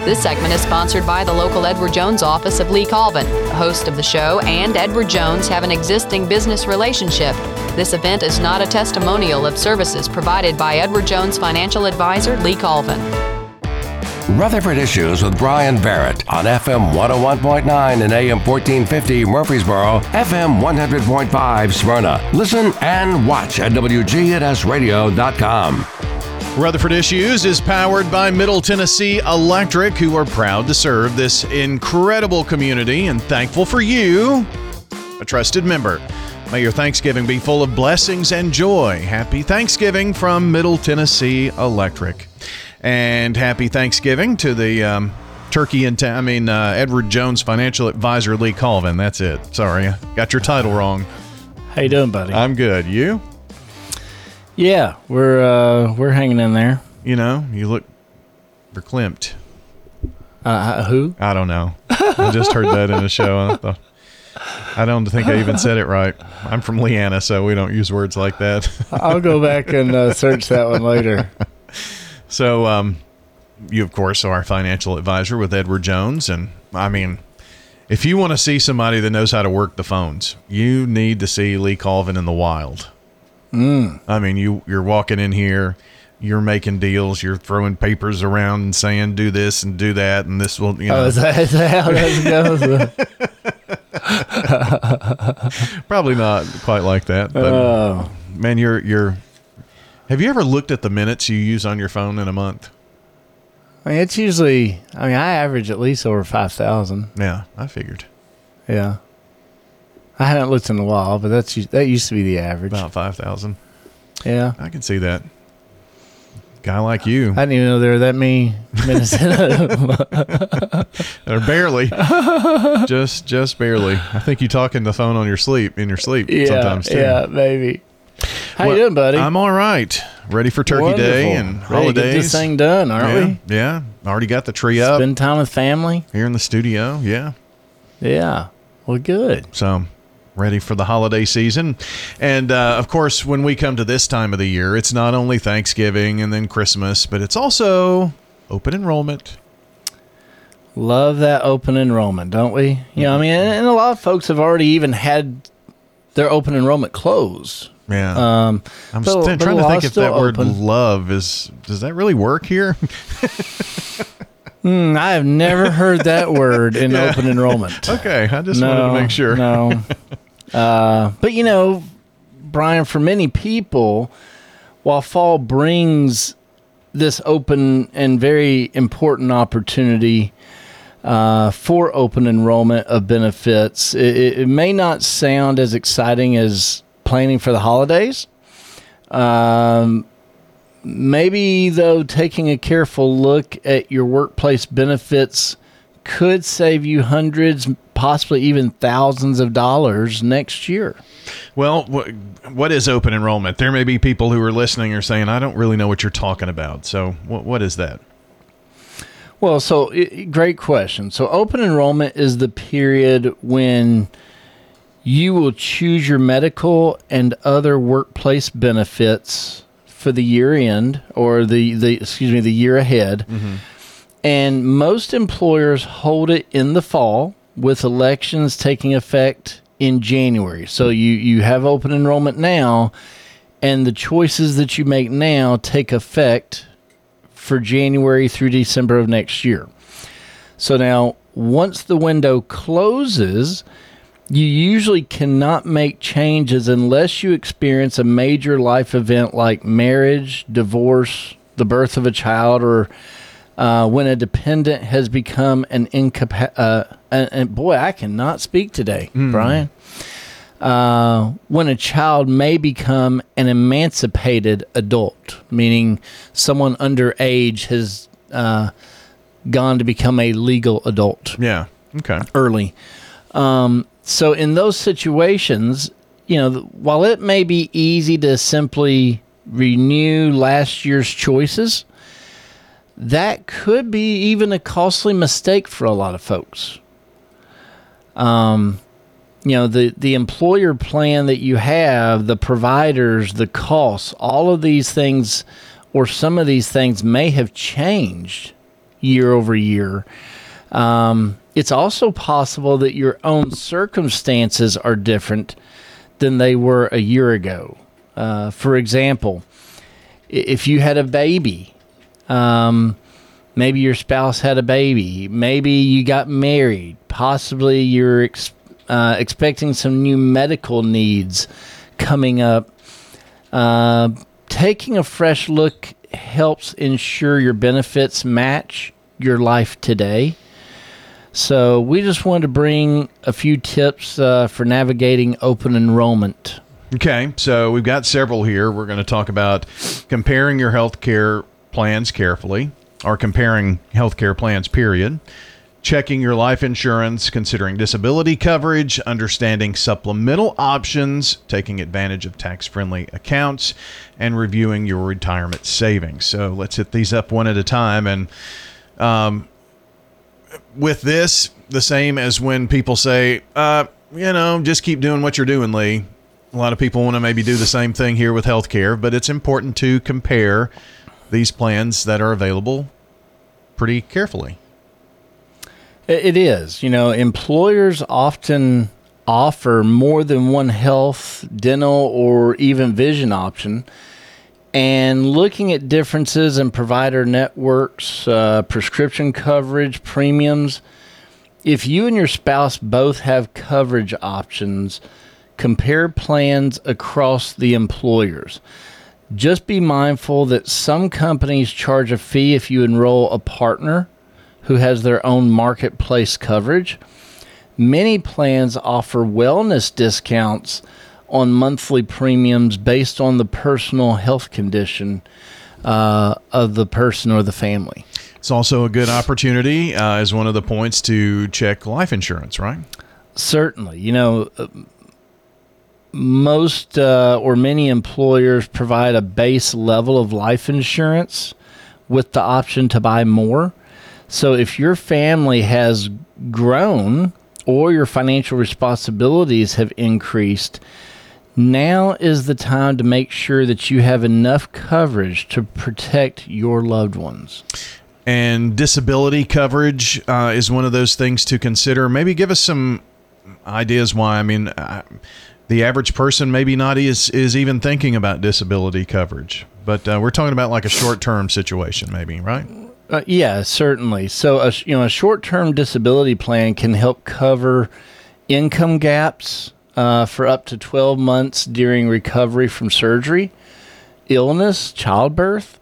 This segment is sponsored by the local Edward Jones office of Lee Colvin. The host of the show and Edward Jones have an existing business relationship. This event is not a testimonial of services provided by Edward Jones financial advisor Lee Colvin. Rutherford Issues with Brian Barrett on FM 101.9 and AM 1450 Murfreesboro, FM 100.5 Smyrna. Listen and watch at WGNSradio.com. Rutherford Issues is powered by Middle Tennessee Electric, who are proud to serve this incredible community and thankful for you, a trusted member. May your Thanksgiving be full of blessings and joy. Happy Thanksgiving from Middle Tennessee Electric. And happy Thanksgiving to the Edward Jones financial advisor Lee Colvin. That's it. Sorry, I got your title wrong. How you doing, buddy? I'm good. You? Yeah, we're hanging in there. You know, you look verklempt. Who? I don't know. I just heard that in a show. I don't think I even said it right. I'm from Leanna, so we don't use words like that. I'll go back and search that one later. So, you, of course, are our financial advisor with Edward Jones. And, I mean, if you want to see somebody that knows how to work the phones, you need to see Lee Colvin in the wild. I mean, you're walking in here, you're making deals, you're throwing papers around and saying, do this and do that, and this will, you know. Oh, is that how that goes? Probably not quite like that. But, man, have you ever looked at the minutes you use on your phone in a month? I mean, it's usually, I average at least over 5,000. Yeah, I figured. Yeah. I haven't looked in a while, but that used to be the average. About 5,000. Yeah. I can see that. Guy like you. I didn't even know there were that many minutes in it. Or barely. just barely. I think you talk in the phone in your sleep sometimes too. Yeah, maybe. How you doing, buddy? I'm all right. Ready for Turkey Day and holidays. Ready to get this thing done, aren't we? Yeah. Already got the tree up. Spend time with family. Here in the studio, yeah. Yeah. Well, good. So, ready for the holiday season. And, of course, when we come to this time of the year, it's not only Thanksgiving and then Christmas, but it's also open enrollment. Love that open enrollment, don't we? You know, I mean, and a lot of folks have already even had their open enrollment close. Yeah. I'm trying to think if that word love does that really work here? I have never heard that word in open enrollment. Okay. I just wanted to make sure. No. But, you know, Brian, for many people, while fall brings this open and very important opportunity for open enrollment of benefits, it may not sound as exciting as planning for the holidays. Maybe, though, taking a careful look at your workplace benefits could save you hundreds, possibly even thousands of dollars next year. Well, what is open enrollment? There may be people who are listening or saying, I don't really know what you're talking about. So what is that? Well, great question. So open enrollment is the period when you will choose your medical and other workplace benefits for the year end or the year ahead. Mm-hmm. And most employers hold it in the fall with elections taking effect in January. So you have open enrollment now, and the choices that you make now take effect for January through December of next year. So now, once the window closes, you usually cannot make changes unless you experience a major life event like marriage, divorce, the birth of a child, or when a dependent has become an and boy, I cannot speak today, Brian. When a child may become an emancipated adult, meaning someone underage has gone to become a legal adult. Yeah. Okay. Early. So in those situations, you know, while it may be easy to simply renew last year's choices, that could be even a costly mistake for a lot of folks. You know, the employer plan that you have, the providers, the costs, all of these things, or some of these things may have changed, year over year. It's also possible that your own circumstances are different than they were a year ago. For example, if you had a baby, maybe your spouse had a baby, maybe you got married, possibly you're expecting some new medical needs coming up. Taking a fresh look helps ensure your benefits match your life today. So we just wanted to bring a few tips for navigating open enrollment. Okay, so we've got several here. We're going to talk about comparing your health care plans carefully, or comparing health care plans, period. Checking your life insurance, considering disability coverage, understanding supplemental options, taking advantage of tax-friendly accounts, and reviewing your retirement savings. So let's hit these up one at a time. And with this, the same as when people say, just keep doing what you're doing, Lee. A lot of people want to maybe do the same thing here with healthcare, but it's important to compare these plans that are available pretty carefully. It is. Employers often offer more than one health, dental, or even vision option. And looking at differences in provider networks, prescription coverage, premiums, if you and your spouse both have coverage options, compare plans across the employers. Just be mindful that some companies charge a fee if you enroll a partner who has their own marketplace coverage. Many plans offer wellness discounts on monthly premiums based on the personal health condition of the person or the family. It's also a good opportunity, as one of the points, to check life insurance, right? Certainly. Most or many employers provide a base level of life insurance with the option to buy more. So if your family has grown or your financial responsibilities have increased, now is the time to make sure that you have enough coverage to protect your loved ones. And disability coverage is one of those things to consider. Maybe give us some ideas why. The average person maybe not is even thinking about disability coverage, but we're talking about like a short-term situation, maybe, right? Yeah, certainly. So, a short-term disability plan can help cover income gaps for up to 12 months during recovery from surgery, illness, childbirth.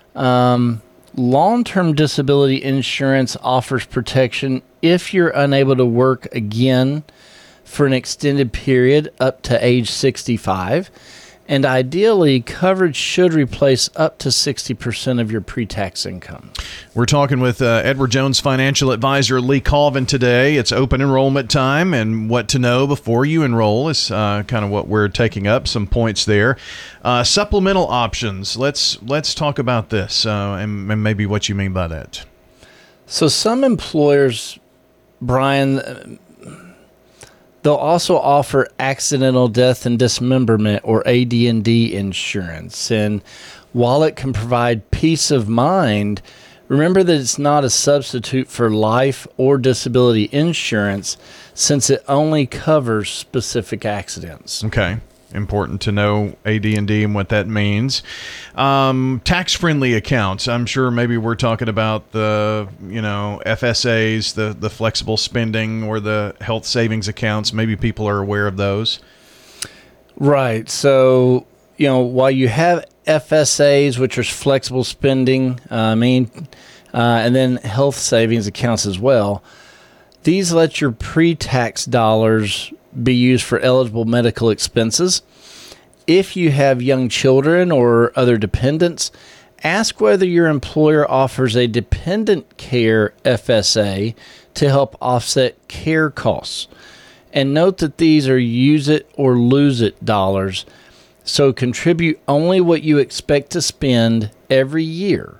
Long-term disability insurance offers protection if you're unable to work again for an extended period up to age 65. And ideally, coverage should replace up to 60% of your pre-tax income. We're talking with Edward Jones financial advisor Lee Colvin today. It's open enrollment time, and what to know before you enroll is kind of what we're taking up, some points there. Supplemental options. Let's talk about this and maybe what you mean by that. So some employers, Brian, they'll also offer accidental death and dismemberment, or AD&D insurance. And while it can provide peace of mind, remember that it's not a substitute for life or disability insurance, since it only covers specific accidents. Okay. Important to know AD&D and what that means. Tax-friendly accounts. I'm sure maybe we're talking about the, FSAs, the flexible spending, or the health savings accounts. Maybe people are aware of those. Right. So, while you have FSAs, which are flexible spending, and then health savings accounts as well, these let your pre-tax dollars be used for eligible medical expenses. If you have young children or other dependents, ask whether your employer offers a dependent care FSA to help offset care costs. And note that these are use it or lose it dollars, so contribute only what you expect to spend every year.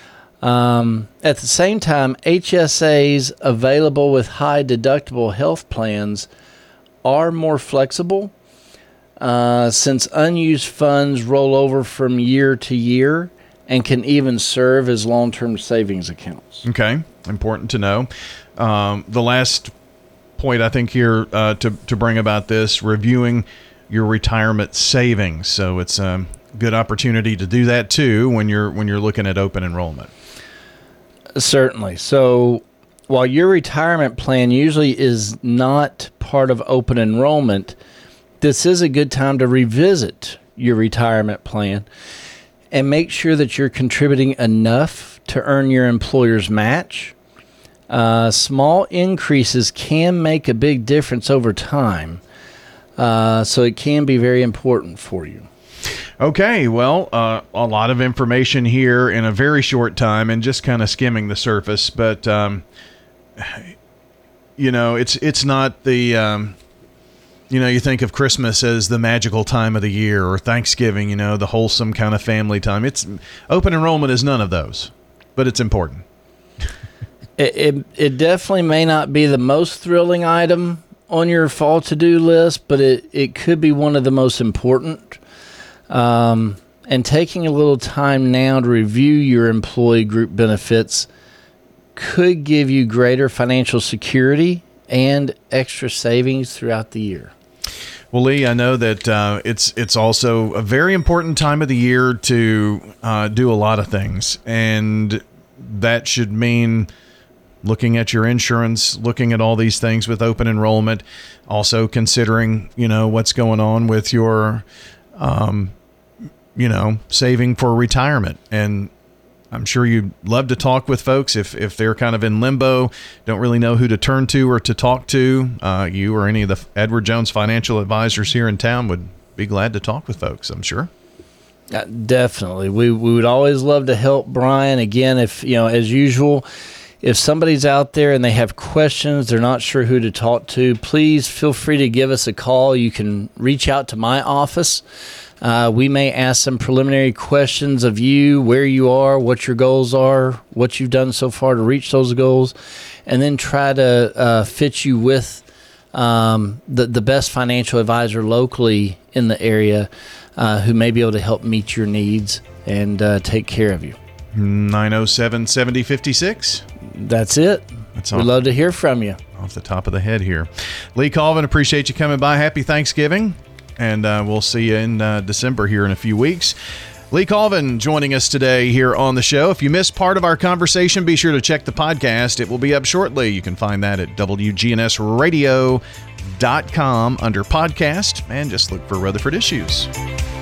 At the same time, HSAs available with high deductible health plans are more flexible since unused funds roll over from year to year, and can even serve as long-term savings accounts. Okay, important to know. The last point I think here to bring about this, reviewing your retirement savings. So it's a good opportunity to do that too when you're looking at open enrollment. Certainly. So while your retirement plan usually is not part of open enrollment, this is a good time to revisit your retirement plan and make sure that you're contributing enough to earn your employer's match. Small increases can make a big difference over time, so it can be very important for you. Okay, well, a lot of information here in a very short time and just kind of skimming the surface. But, it's not the, you think of Christmas as the magical time of the year, or Thanksgiving, the wholesome kind of family time. It's open enrollment is none of those, but it's important. It definitely may not be the most thrilling item on your fall to-do list, but it could be one of the most important. And taking a little time now to review your employee group benefits could give you greater financial security and extra savings throughout the year. Well, Lee, I know that it's also a very important time of the year to do a lot of things, and that should mean looking at your insurance, looking at all these things with open enrollment, also considering, what's going on with your saving for retirement. And I'm sure you'd love to talk with folks if they're kind of in limbo, don't really know who to turn to or to talk to. You or any of the Edward Jones financial advisors here in town would be glad to talk with folks, I'm sure. Definitely. We would always love to help, Brian. Again, if, as usual, if somebody's out there and they have questions, they're not sure who to talk to, please feel free to give us a call. You can reach out to my office. We may ask some preliminary questions of you, where you are, what your goals are, what you've done so far to reach those goals, and then try to fit you with the best financial advisor locally in the area who may be able to help meet your needs and take care of you. 907-7056. That's it. We'd love to hear from you. Off the top of the head here. Lee Colvin, appreciate you coming by. Happy Thanksgiving. And we'll see you in December here in a few weeks. Lee Colvin joining us today here on the show. If you missed part of our conversation, be sure to check the podcast. It will be up shortly. You can find that at WGNSradio.com under podcast, and just look for Rutherford Issues.